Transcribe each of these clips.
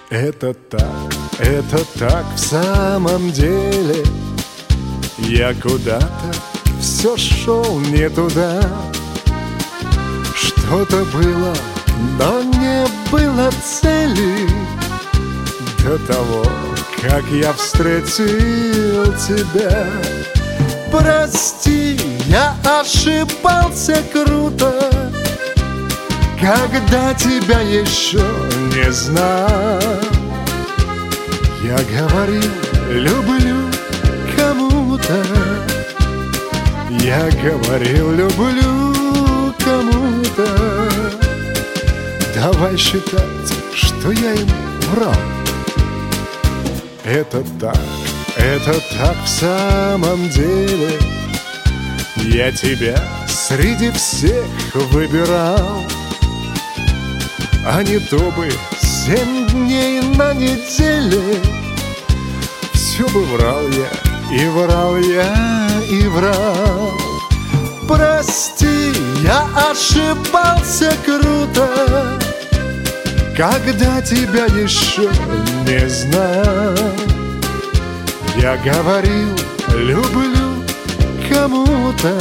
Это так в самом деле. Я куда-то все шел не туда. Что-то было, но не было цели. До того, как я встретил тебя. Прости, я ошибался круто, когда тебя еще не знал. Я говорил, люблю кому-то. Я говорил, люблю кому-то. Давай считать, что я им врал. Это так в самом деле. Я тебя среди всех выбирал. А не то бы 7 дней на неделе. Все бы врал я, и врал я, и врал. Прости, я ошибался круто, когда тебя еще не знал. Я говорил, люблю кому-то.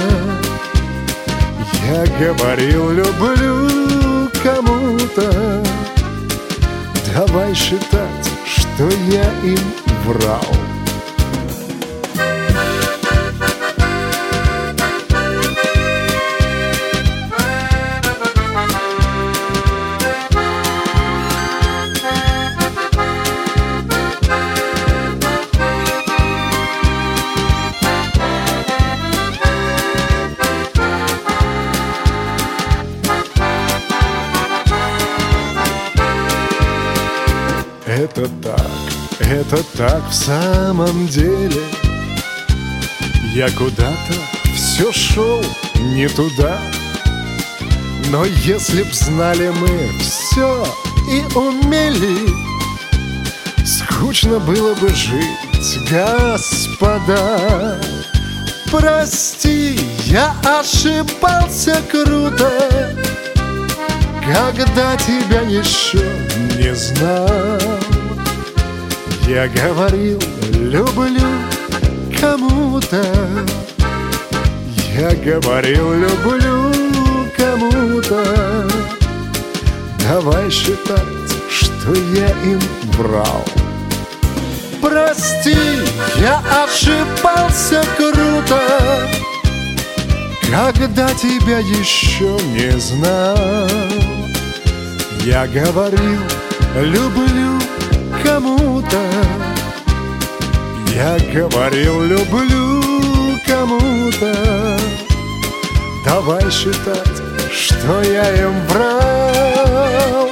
Я говорил, люблю кому-то. Давай считать, что я им врал. Это так в самом деле. Я куда-то все шел не туда. Но если б знали мы все и умели, скучно было бы жить, господа. Прости, я ошибался круто, когда тебя еще не знал. Я говорил, люблю кому-то. Я говорил, люблю кому-то. Давай считать, что я им врал. Прости, я ошибался круто, когда тебя еще не знал. Я говорил, люблю кому-то. Я говорил, люблю кому-то. Давай считать, что я им врал.